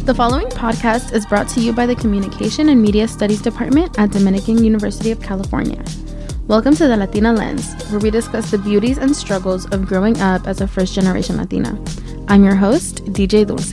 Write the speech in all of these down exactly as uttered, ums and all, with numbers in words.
The following podcast is brought to you by the Communication and Media Studies Department at Dominican University of California. Welcome to the Latina Lens, where we discuss the beauties and struggles of growing up as a first-generation Latina. I'm your host, D J Dulce.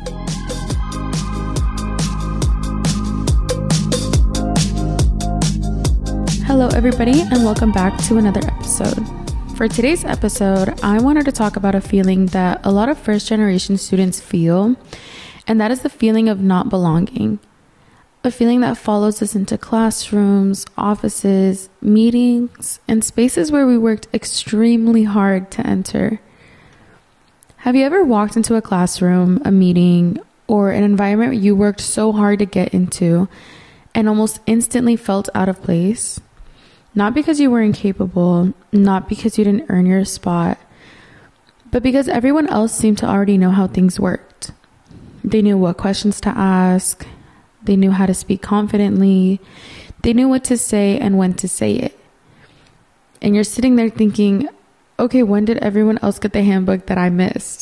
Hello, everybody, and welcome back to another episode. For today's episode, I wanted to talk about a feeling that a lot of first-generation students feel, and that is the feeling of not belonging. A feeling that follows us into classrooms, offices, meetings, and spaces where we worked extremely hard to enter. Have you ever walked into a classroom, a meeting, or an environment you worked so hard to get into and almost instantly felt out of place? Not because you were incapable, not because you didn't earn your spot, but because everyone else seemed to already know how things worked. They knew what questions to ask. They knew how to speak confidently. They knew what to say and when to say it. And you're sitting there thinking, okay, when did everyone else get the handbook that I missed?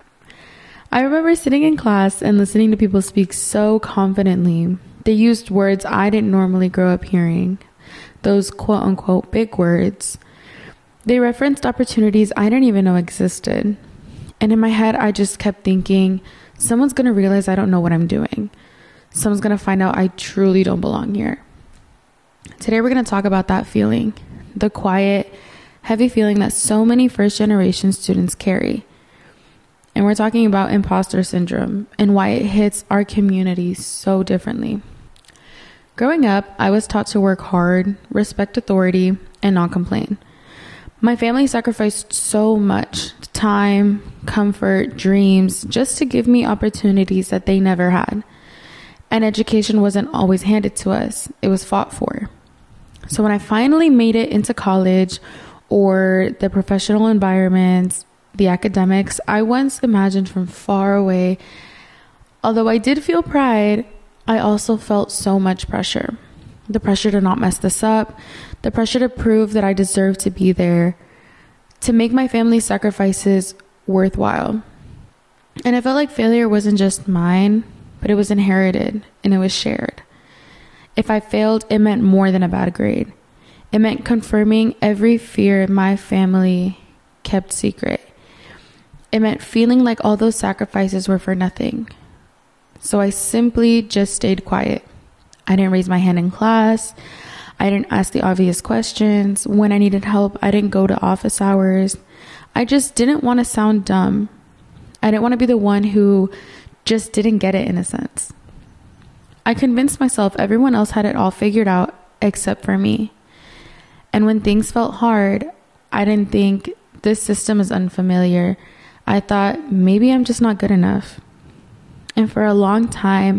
I remember sitting in class and listening to people speak so confidently. They used words I didn't normally grow up hearing. Those quote unquote big words. They referenced opportunities I didn't even know existed. And in my head, I just kept thinking, someone's going to realize I don't know what I'm doing. Someone's going to find out I truly don't belong here. Today, we're going to talk about that feeling, the quiet, heavy feeling that so many first generation students carry. And we're talking about imposter syndrome and why it hits our community so differently. Growing up, I was taught to work hard, respect authority, and not complain. My family sacrificed so much time, comfort, dreams, just to give me opportunities that they never had. And education wasn't always handed to us. It was fought for. So when I finally made it into college or the professional environments, the academics, I once imagined from far away. Although I did feel pride, I also felt so much pressure. The pressure to not mess this up, the pressure to prove that I deserve to be there, to make my family's sacrifices worthwhile. And I felt like failure wasn't just mine, but it was inherited and it was shared. If I failed, it meant more than a bad grade. It meant confirming every fear my family kept secret. It meant feeling like all those sacrifices were for nothing. So I simply just stayed quiet. I didn't raise my hand in class. I didn't ask the obvious questions. When I needed help, I didn't go to office hours. I just didn't want to sound dumb. I didn't want to be the one who just didn't get it in a sense. I convinced myself everyone else had it all figured out except for me. And when things felt hard, I didn't think this system is unfamiliar. I thought maybe I'm just not good enough. And for a long time,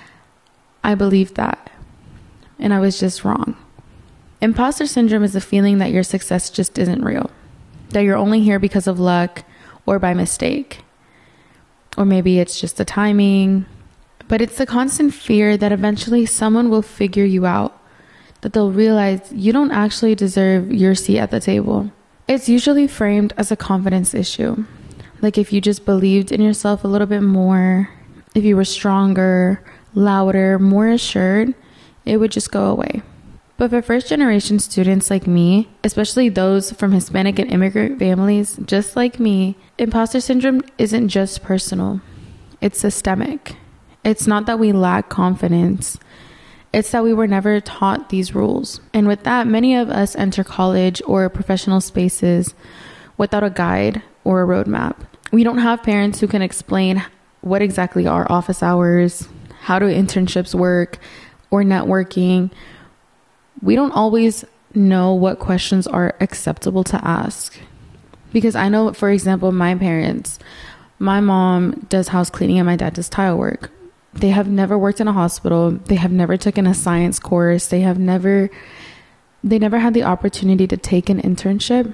I believed that. And I was just wrong. Imposter syndrome is the feeling that your success just isn't real. That you're only here because of luck or by mistake. Or maybe it's just the timing. But it's the constant fear that eventually someone will figure you out. That they'll realize you don't actually deserve your seat at the table. It's usually framed as a confidence issue. Like if you just believed in yourself a little bit more, if you were stronger, louder, more assured, it would just go away. But for first generation students like me, especially those from Hispanic and immigrant families just like me, imposter syndrome isn't just personal. It's systemic. It's not that we lack confidence. It's that we were never taught these rules. And with that, many of us enter college or professional spaces without a guide or a roadmap. We don't have parents who can explain what exactly are office hours, how do internships work, or networking. We don't always know what questions are acceptable to ask. Because I know, for example, my parents, my mom does house cleaning and my dad does tile work. They have never worked in a hospital. They have never taken a science course. They have never, they never had the opportunity to take an internship.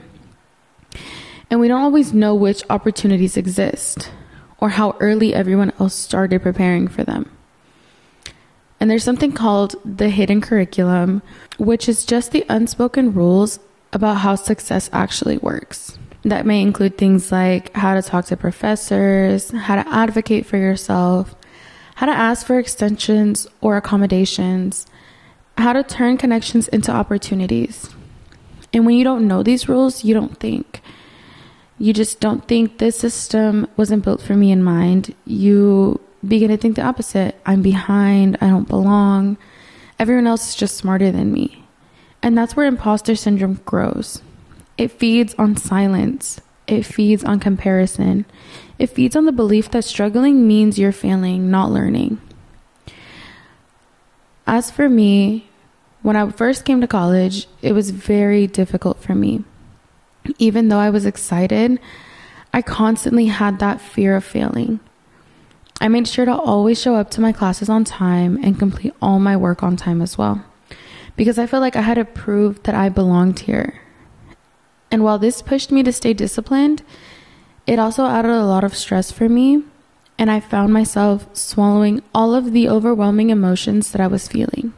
And we don't always know which opportunities exist or how early everyone else started preparing for them. And there's something called the hidden curriculum, which is just the unspoken rules about how success actually works. That may include things like how to talk to professors, how to advocate for yourself, how to ask for extensions or accommodations, how to turn connections into opportunities. And when you don't know these rules, you don't think. You just don't think this system wasn't built for me in mind. You begin to think the opposite. I'm behind. I don't belong. Everyone else is just smarter than me. And that's where imposter syndrome grows. It feeds on silence. It feeds on comparison. It feeds on the belief that struggling means you're failing, not learning. As for me, when I first came to college, it was very difficult for me. Even though I was excited, I constantly had that fear of failing. I made sure to always show up to my classes on time and complete all my work on time as well, because I felt like I had to prove that I belonged here. And while this pushed me to stay disciplined, it also added a lot of stress for me, and I found myself swallowing all of the overwhelming emotions that I was feeling.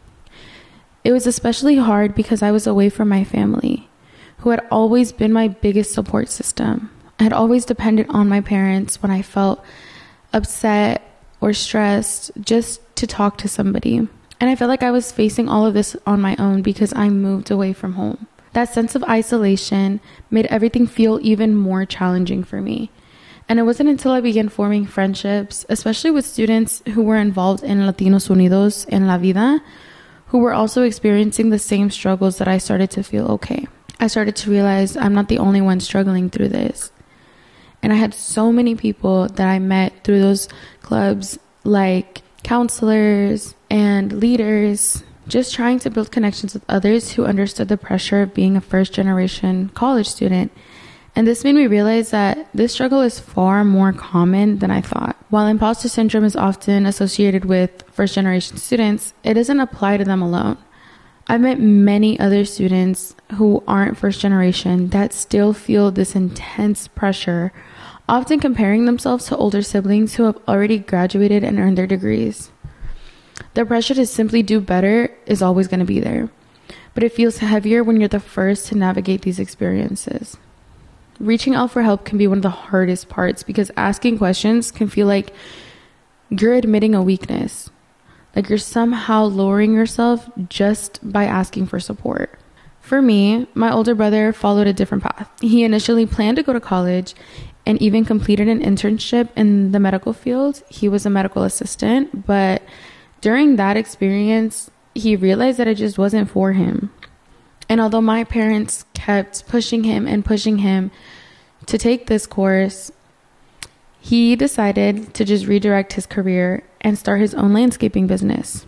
It was especially hard because I was away from my family, who had always been my biggest support system. I had always depended on my parents when I felt upset or stressed, just to talk to somebody. And I felt like I was facing all of this on my own because I moved away from home. That sense of isolation made everything feel even more challenging for me. And it wasn't until I began forming friendships, especially with students who were involved in Latinos Unidos en la Vida, who were also experiencing the same struggles, that I started to feel okay. I started to realize I'm not the only one struggling through this. And I had so many people that I met through those clubs, like counselors and leaders, just trying to build connections with others who understood the pressure of being a first generation college student. And this made me realize that this struggle is far more common than I thought. While imposter syndrome is often associated with first generation students, it doesn't apply to them alone. I've met many other students who aren't first generation that still feel this intense pressure, often comparing themselves to older siblings who have already graduated and earned their degrees. The pressure to simply do better is always going to be there, but it feels heavier when you're the first to navigate these experiences. Reaching out for help can be one of the hardest parts, because asking questions can feel like you're admitting a weakness. Like you're somehow lowering yourself just by asking for support. For me, my older brother followed a different path. He initially planned to go to college and even completed an internship in the medical field. He was a medical assistant, but during that experience, he realized that it just wasn't for him. And although my parents kept pushing him and pushing him to take this course, he decided to just redirect his career and start his own landscaping business.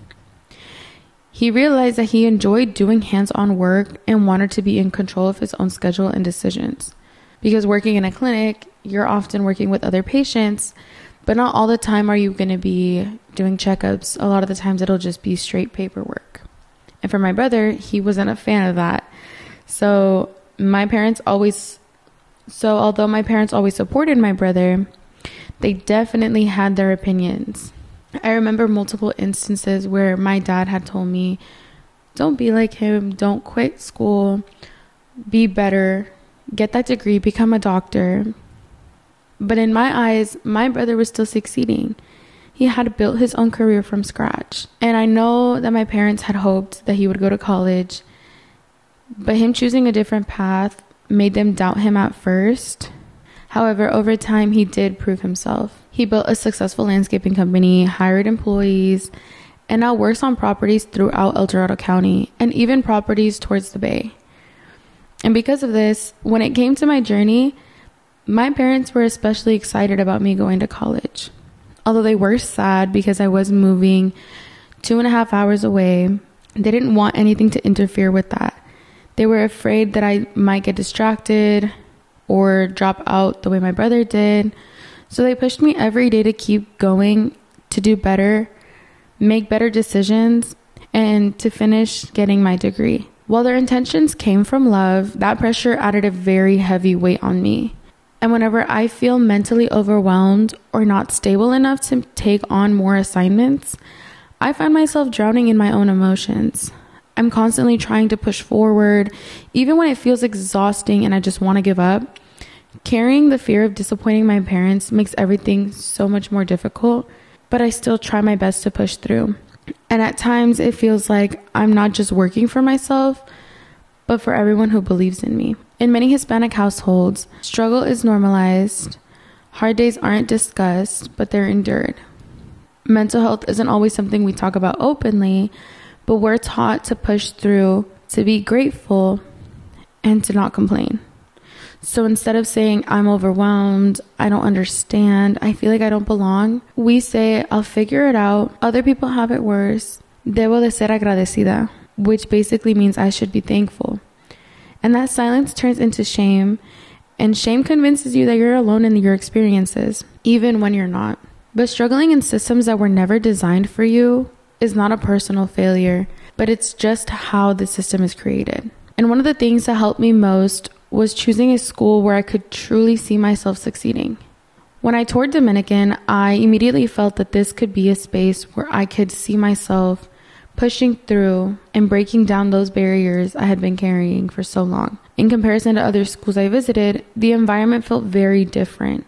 He realized that he enjoyed doing hands-on work and wanted to be in control of his own schedule and decisions. Because working in a clinic, you're often working with other patients, but not all the time are you going to be doing checkups. A lot of the times it'll just be straight paperwork. And for my brother, he wasn't a fan of that. So my parents always, so although my parents always supported my brother, they definitely had their opinions. I remember multiple instances where my dad had told me, don't be like him, don't quit school, be better, get that degree, become a doctor. But in my eyes, my brother was still succeeding. He had built his own career from scratch. And I know that my parents had hoped that he would go to college, but him choosing a different path made them doubt him at first. However, over time, he did prove himself. He built a successful landscaping company, hired employees, and now works on properties throughout El Dorado County and even properties towards the Bay. And because of this, when it came to my journey, my parents were especially excited about me going to college. Although they were sad because I was moving two and a half hours away, they didn't want anything to interfere with that. They were afraid that I might get distracted or drop out the way my brother did. So they pushed me every day to keep going, to do better, make better decisions, and to finish getting my degree. While their intentions came from love, that pressure added a very heavy weight on me. And whenever I feel mentally overwhelmed or not stable enough to take on more assignments, I find myself drowning in my own emotions. I'm constantly trying to push forward, even when it feels exhausting and I just want to give up. Carrying the fear of disappointing my parents makes everything so much more difficult, but I still try my best to push through. And at times it feels like I'm not just working for myself, but for everyone who believes in me. In many Hispanic households, struggle is normalized. Hard days aren't discussed, but they're endured. Mental health isn't always something we talk about openly, but we're taught to push through, to be grateful, and to not complain. So instead of saying, I'm overwhelmed, I don't understand, I feel like I don't belong, we say, I'll figure it out, other people have it worse, debo de ser agradecida, which basically means I should be thankful. And that silence turns into shame, and shame convinces you that you're alone in your experiences, even when you're not. But struggling in systems that were never designed for you is not a personal failure, but it's just how the system is created. And one of the things that helped me most was choosing a school where I could truly see myself succeeding. When I toured Dominican, I immediately felt that this could be a space where I could see myself pushing through and breaking down those barriers I had been carrying for so long. In comparison to other schools I visited, the environment felt very different.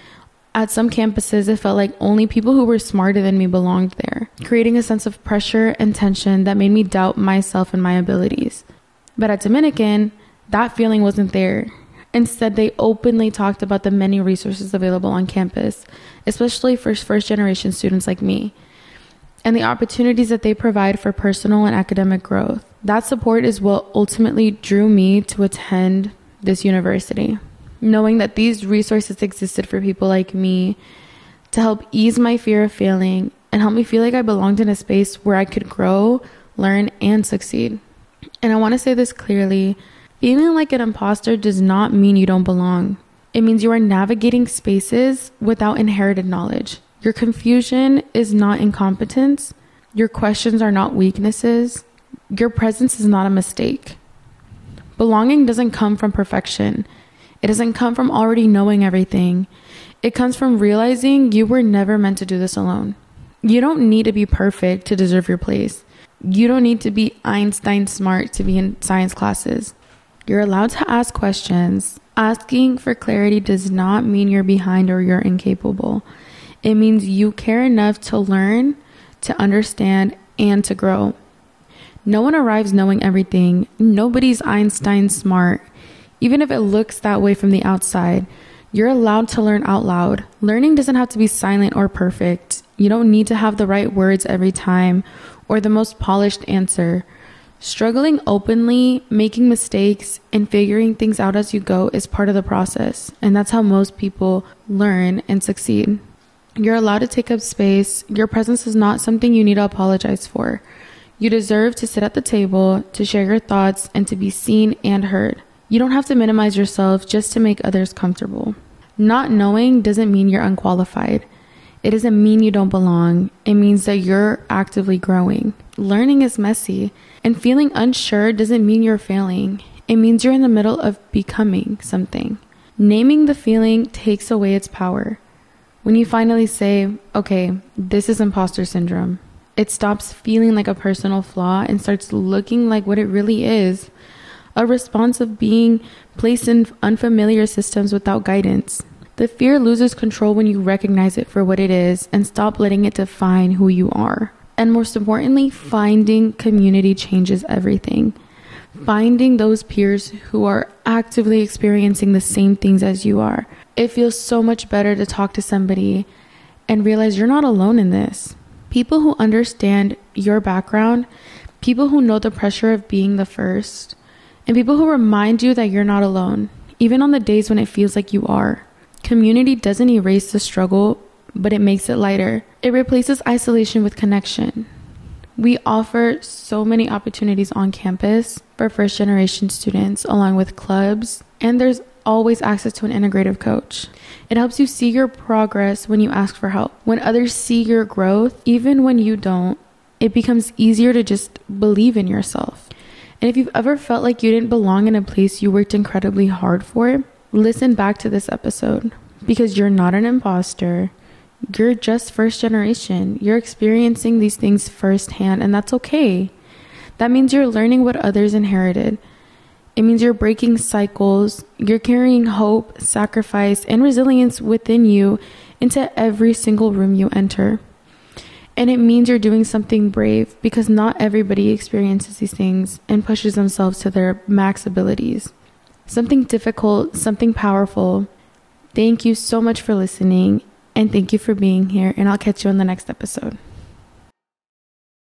At some campuses, it felt like only people who were smarter than me belonged there, creating a sense of pressure and tension that made me doubt myself and my abilities. But at Dominican, that feeling wasn't there. Instead, they openly talked about the many resources available on campus, especially for first-generation students like me, and the opportunities that they provide for personal and academic growth. That support is what ultimately drew me to attend this university, knowing that these resources existed for people like me to help ease my fear of failing and help me feel like I belonged in a space where I could grow, learn, and succeed. And I want to say this clearly. Feeling like an imposter does not mean you don't belong. It means you are navigating spaces without inherited knowledge. Your confusion is not incompetence. Your questions are not weaknesses. Your presence is not a mistake. Belonging doesn't come from perfection. It doesn't come from already knowing everything. It comes from realizing you were never meant to do this alone. You don't need to be perfect to deserve your place. You don't need to be Einstein smart to be in science classes. You're allowed to ask questions. Asking for clarity does not mean you're behind or you're incapable. It means you care enough to learn, to understand, and to grow. No one arrives knowing everything. Nobody's Einstein smart. Even if it looks that way from the outside, you're allowed to learn out loud. Learning doesn't have to be silent or perfect. You don't need to have the right words every time or the most polished answer. Struggling openly, making mistakes, and figuring things out as you go is part of the process. And that's how most people learn and succeed. You're allowed to take up space. Your presence is not something you need to apologize for. You deserve to sit at the table, to share your thoughts, and to be seen and heard. You don't have to minimize yourself just to make others comfortable. Not knowing doesn't mean you're unqualified. It doesn't mean you don't belong. It means that you're actively growing. Learning is messy, and feeling unsure doesn't mean you're failing. It means you're in the middle of becoming something. Naming the feeling takes away its power. When you finally say, okay, this is imposter syndrome, it stops feeling like a personal flaw and starts looking like what it really is. A response of being placed in unfamiliar systems without guidance. The fear loses control when you recognize it for what it is and stop letting it define who you are. And most importantly, finding community changes everything. Finding those peers who are actively experiencing the same things as you are. It feels so much better to talk to somebody and realize you're not alone in this. People who understand your background, people who know the pressure of being the first, and people who remind you that you're not alone, even on the days when it feels like you are. Community doesn't erase the struggle, but it makes it lighter. It replaces isolation with connection. We offer so many opportunities on campus for first generation students, along with clubs, and there's always access to an integrative coach. It helps you see your progress when you ask for help. When others see your growth, even when you don't, it becomes easier to just believe in yourself. And if you've ever felt like you didn't belong in a place you worked incredibly hard for, listen back to this episode, because you're not an imposter. You're just first generation. You're experiencing these things firsthand, and that's okay. That means you're learning what others inherited. It means you're breaking cycles. You're carrying hope, sacrifice, and resilience within you into every single room you enter. And it means you're doing something brave, because not everybody experiences these things and pushes themselves to their max abilities. Something difficult, something powerful. Thank you so much for listening, and thank you for being here, and I'll catch you on the next episode.